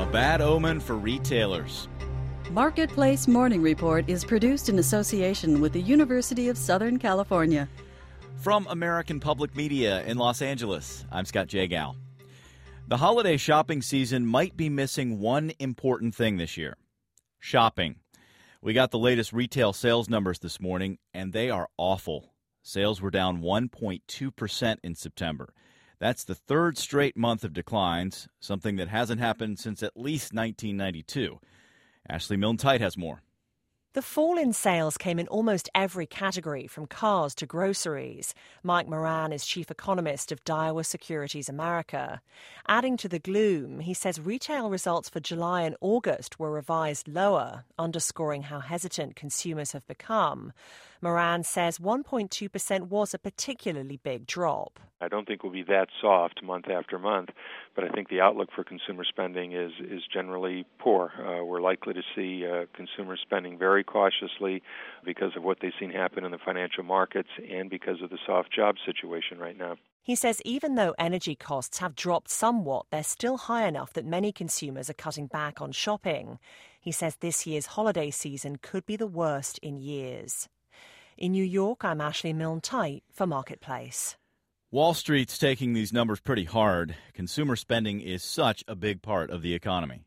bad omen for retailers. Marketplace Morning Report is produced in association with the University of Southern California. From American Public Media in Los Angeles, I'm Scott Jagow. The holiday shopping season might be missing one important thing this year: shopping. We got the latest retail sales numbers this morning, and they are awful. Sales were down 1.2% in September. That's the third straight month of declines, something that hasn't happened since at least 1992. Ashley Milne-Tite has more. The fall in sales came in almost every category, from cars to groceries. Mike Moran is chief economist of Daiwa Securities America. Adding to the gloom, he says retail results for July and August were revised lower, underscoring how hesitant consumers have become. Moran says 1.2% was a particularly big drop. I don't think we'll be that soft month after month, but I think the outlook for consumer spending is generally poor. We're likely to see consumers spending very cautiously because of what they've seen happen in the financial markets and because of the soft job situation right now. He says even though energy costs have dropped somewhat, they're still high enough that many consumers are cutting back on shopping. He says this year's holiday season could be the worst in years. In New York, I'm Ashley Milne-Tite for Marketplace. Wall Street's taking these numbers pretty hard. Consumer spending is such a big part of the economy.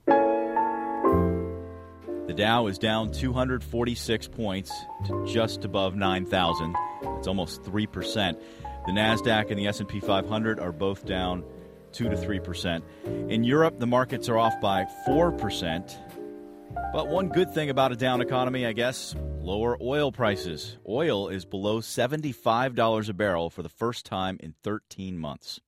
The Dow is down 246 points to just above 9,000. It's almost 3%. The Nasdaq and the S&P 500 are both down 2 to 3%. In Europe, the markets are off by 4%. But one good thing about a down economy, I guess, lower oil prices. Oil is below $75 a barrel for the first time in 13 months.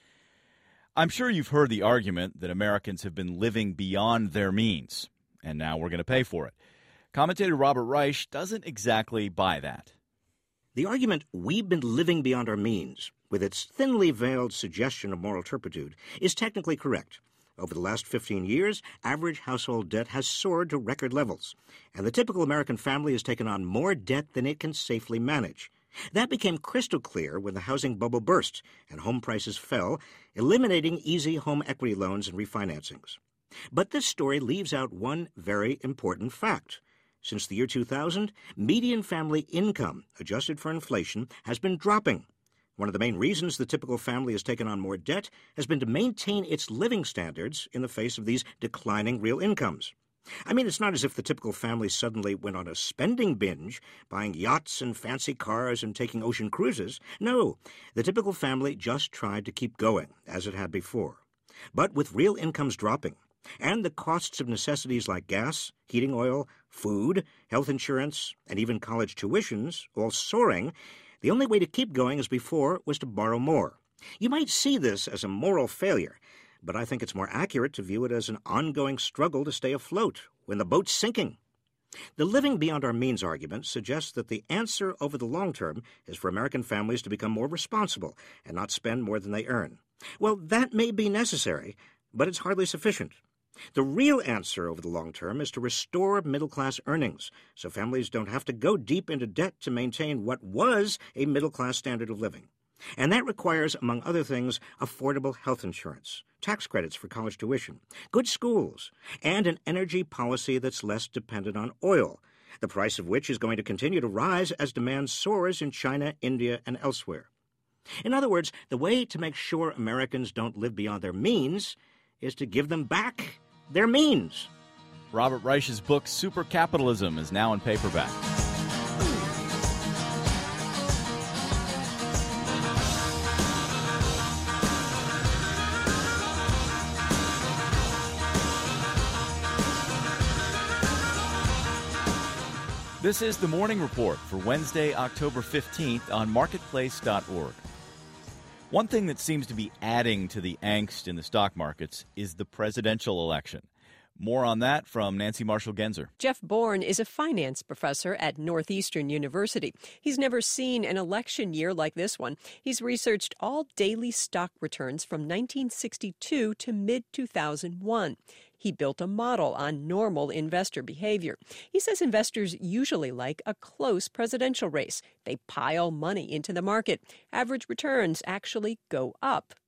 I'm sure you've heard the argument that Americans have been living beyond their means, and now we're going to pay for it. Commentator Robert Reich doesn't exactly buy that. The argument, we've been living beyond our means, with its thinly veiled suggestion of moral turpitude, is technically correct. Over the last 15 years, average household debt has soared to record levels, and the typical American family has taken on more debt than it can safely manage. That became crystal clear when the housing bubble burst and home prices fell, eliminating easy home equity loans and refinancings. But this story leaves out one very important fact. Since the year 2000, median family income, adjusted for inflation, has been dropping. One of the main reasons the typical family has taken on more debt has been to maintain its living standards in the face of these declining real incomes. I mean, it's not as if the typical family suddenly went on a spending binge, buying yachts and fancy cars and taking ocean cruises. No, the typical family just tried to keep going, as it had before. But with real incomes dropping, and the costs of necessities like gas, heating oil, food, health insurance, and even college tuitions all soaring, the only way to keep going as before was to borrow more. You might see this as a moral failure, but I think it's more accurate to view it as an ongoing struggle to stay afloat when the boat's sinking. The living beyond our means argument suggests that the answer over the long term is for American families to become more responsible and not spend more than they earn. Well, that may be necessary, but it's hardly sufficient. The real answer over the long term is to restore middle-class earnings so families don't have to go deep into debt to maintain what was a middle-class standard of living. And that requires, among other things, affordable health insurance, tax credits for college tuition, good schools, and an energy policy that's less dependent on oil, the price of which is going to continue to rise as demand soars in China, India, and elsewhere. In other words, the way to make sure Americans don't live beyond their means is to give them back their means. Robert Reich's book, Supercapitalism, is now in paperback. This is the Morning Report for Wednesday, October 15th on Marketplace.org. One thing that seems to be adding to the angst in the stock markets is the presidential election. More on that from Nancy Marshall-Genzer. Jeff Bourne is a finance professor at Northeastern University. He's never seen an election year like this one. He's researched all daily stock returns from 1962 to mid-2001. He built a model on normal investor behavior. He says investors usually like a close presidential race. They pile money into the market. Average returns actually go up.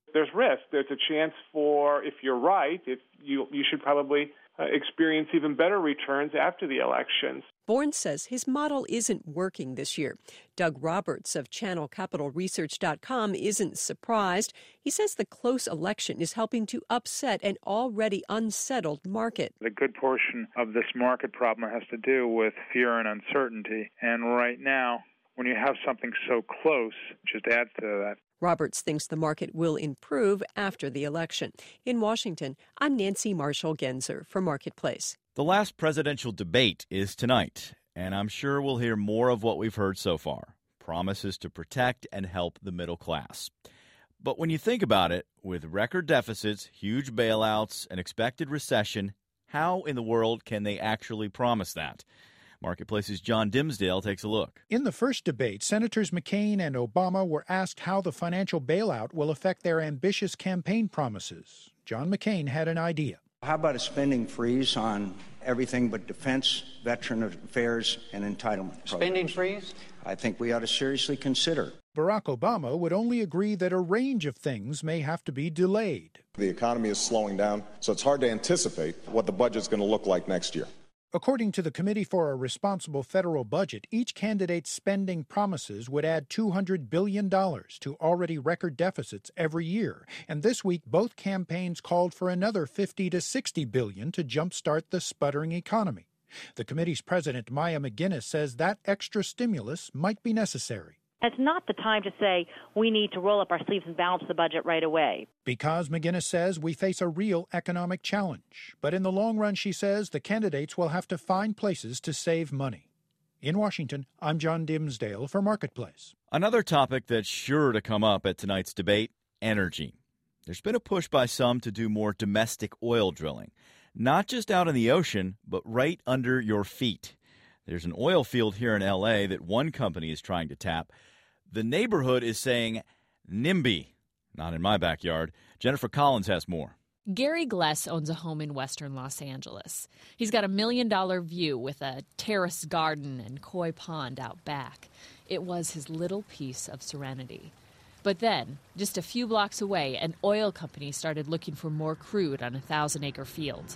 There's risk. There's a chance for, if you're right, if you should probably experience even better returns after the elections. Bourne says his model isn't working this year. Doug Roberts of ChannelCapitalResearch.com isn't surprised. He says the close election is helping to upset an already unsettled market. A good portion of this market problem has to do with fear and uncertainty. And right now, when you have something so close, it just adds to that. Roberts thinks the market will improve after the election. In Washington, I'm Nancy Marshall-Genzer for Marketplace. The last presidential debate is tonight, and I'm sure we'll hear more of what we've heard so far. Promises to protect and help the middle class. But when you think about it, with record deficits, huge bailouts, an expected recession, how in the world can they actually promise that? Marketplace's John Dimsdale takes a look. In the first debate, Senators McCain and Obama were asked how the financial bailout will affect their ambitious campaign promises. John McCain had an idea. How about a spending freeze on everything but defense, veteran affairs, and entitlement programs? Spending freeze? I think we ought to seriously consider. Barack Obama would only agree that a range of things may have to be delayed. The economy is slowing down, so it's hard to anticipate what the budget's going to look like next year. According to the Committee for a Responsible Federal Budget, each candidate's spending promises would add $200 billion to already record deficits every year. And this week, both campaigns called for another $50 to $60 billion to jumpstart the sputtering economy. The committee's president, Maya McGuinness, says that extra stimulus might be necessary. It's not the time to say we need to roll up our sleeves and balance the budget right away. Because, McGuinness says, we face a real economic challenge. But in the long run, she says, the candidates will have to find places to save money. In Washington, I'm John Dimsdale for Marketplace. Another topic that's sure to come up at tonight's debate, energy. There's been a push by some to do more domestic oil drilling. Not just out in the ocean, but right under your feet. There's an oil field here in L.A. that one company is trying to tap. The neighborhood is saying, NIMBY. Not in my backyard. Jennifer Collins has more. Gary Gless owns a home in western Los Angeles. He's got $1 million view with a terrace garden and koi pond out back. It was his little piece of serenity. But then, just a few blocks away, an oil company started looking for more crude on a 1,000-acre field.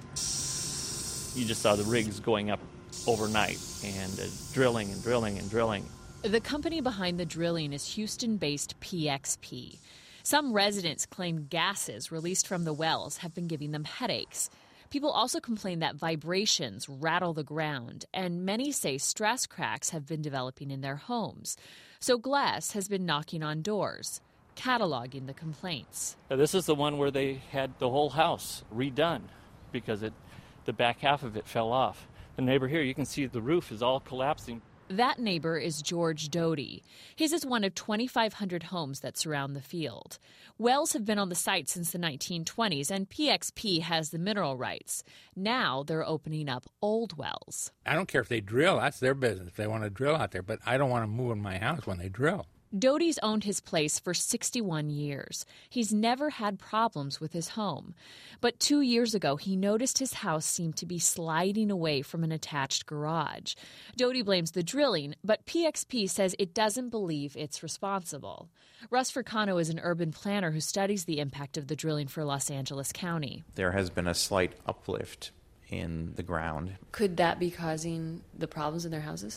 You just saw the rigs going up overnight and drilling and drilling and drilling. The company behind the drilling is Houston-based PXP. Some residents claim gases released from the wells have been giving them headaches. People also complain that vibrations rattle the ground, and many say stress cracks have been developing in their homes. So Glass has been knocking on doors, cataloging the complaints. This is the one where they had the whole house redone because the back half of it fell off. The neighbor here, you can see the roof is all collapsing. That neighbor is George Doty. His is one of 2,500 homes that surround the field. Wells have been on the site since the 1920s, and PXP has the mineral rights. Now they're opening up old wells. I don't care if they drill. That's their business if they want to drill out there, but I don't want to move in my house when they drill. Doty's owned his place for 61 years. He's never had problems with his home. But 2 years ago, he noticed his house seemed to be sliding away from an attached garage. Doty blames the drilling, but PXP says it doesn't believe it's responsible. Russ Furcano is an urban planner who studies the impact of the drilling for Los Angeles County. There has been a slight uplift in the ground. Could that be causing the problems in their houses?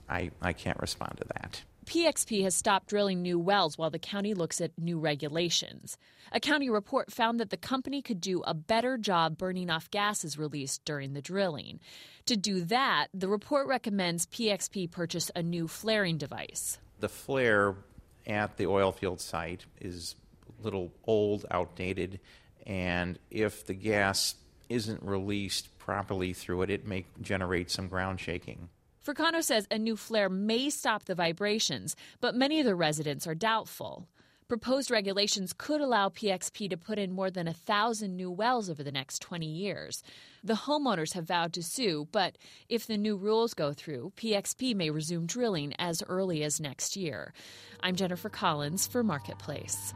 I can't respond to that. PXP has stopped drilling new wells while the county looks at new regulations. A county report found that the company could do a better job burning off gases released during the drilling. To do that, the report recommends PXP purchase a new flaring device. The flare at the oil field site is a little old, outdated, and if the gas isn't released properly through it, it may generate some ground shaking. Furcano says a new flare may stop the vibrations, but many of the residents are doubtful. Proposed regulations could allow PXP to put in more than 1,000 new wells over the next 20 years. The homeowners have vowed to sue, but if the new rules go through, PXP may resume drilling as early as next year. I'm Jennifer Collins for Marketplace.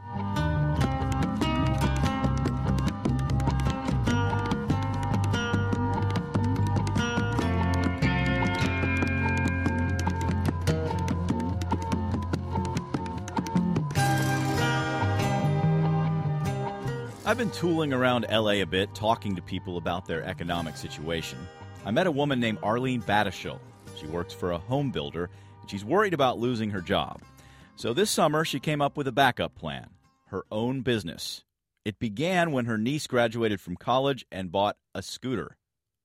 I've been tooling around L.A. a bit, talking to people about their economic situation. I met a woman named Arlene Batishil. She works for a home builder, and she's worried about losing her job. So this summer, she came up with a backup plan, her own business. It began when her niece graduated from college and bought a scooter.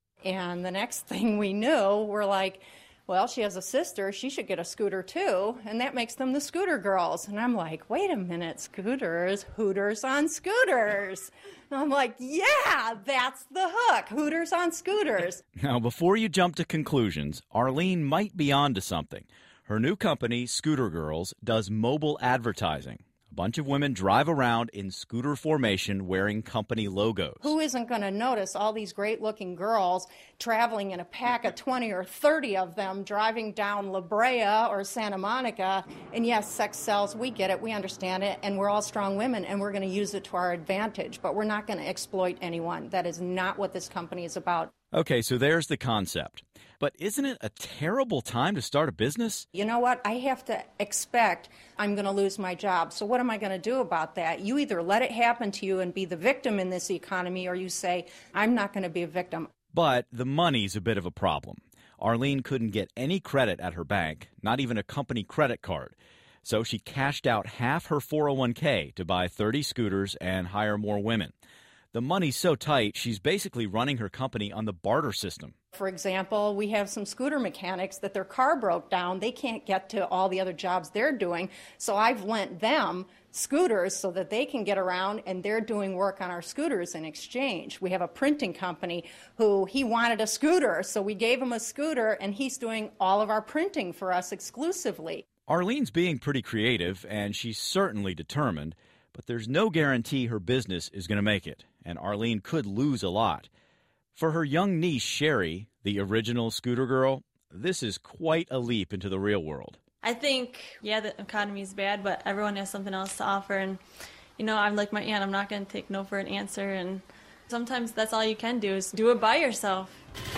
And the next thing we knew, we're like, well, she has a sister, she should get a scooter too, and that makes them the Scooter Girls. And I'm like, wait a minute, scooters, Hooters on scooters. And I'm like, yeah, that's the hook, Hooters on scooters. Now, before you jump to conclusions, Arlene might be onto something. Her new company, Scooter Girls, does mobile advertising. A bunch of women drive around in scooter formation wearing company logos. Who isn't going to notice all these great-looking girls traveling in a pack of 20 or 30 of them driving down La Brea or Santa Monica? And yes, sex sells. We get it. We understand it. And we're all strong women, and we're going to use it to our advantage. But we're not going to exploit anyone. That is not what this company is about. Okay, so there's the concept. But isn't it a terrible time to start a business? You know what? I have to expect I'm going to lose my job. So what am I going to do about that? You either let it happen to you and be the victim in this economy, or you say, I'm not going to be a victim. But the money's a bit of a problem. Arlene couldn't get any credit at her bank, not even a company credit card. So she cashed out half her 401k to buy 30 scooters and hire more women. The money's so tight, she's basically running her company on the barter system. For example, we have some scooter mechanics that their car broke down. They can't get to all the other jobs they're doing, so I've lent them scooters so that they can get around, and they're doing work on our scooters in exchange. We have a printing company who he wanted a scooter, so we gave him a scooter, and he's doing all of our printing for us exclusively. Arlene's being pretty creative, and she's certainly determined, but there's no guarantee her business is going to make it, and Arlene could lose a lot. For her young niece, Sherry, the original Scooter Girl, this is quite a leap into the real world. I think, the economy is bad, but everyone has something else to offer. And, I'm like my aunt, I'm not going to take no for an answer. And sometimes that's all you can do is do it by yourself.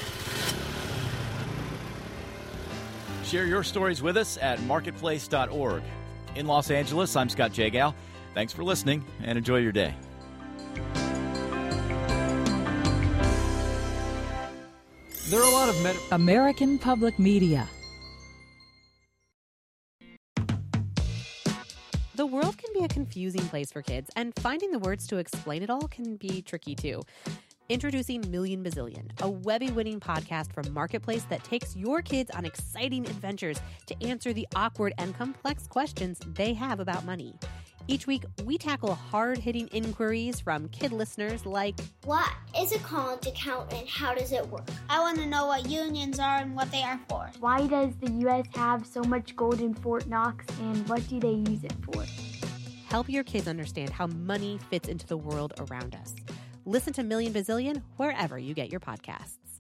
Share your stories with us at marketplace.org. In Los Angeles, I'm Scott Jagow. Thanks for listening, and enjoy your day. There are a lot of American Public Media. The world can be a confusing place for kids, and finding the words to explain it all can be tricky too. Introducing Million Bazillion, a Webby-winning podcast from Marketplace that takes your kids on exciting adventures to answer the awkward and complex questions they have about money. Each week, we tackle hard-hitting inquiries from kid listeners like, what is a college account and how does it work? I want to know what unions are and what they are for. Why does the U.S. have so much gold in Fort Knox, and what do they use it for? Help your kids understand how money fits into the world around us. Listen to Million Bazillion wherever you get your podcasts.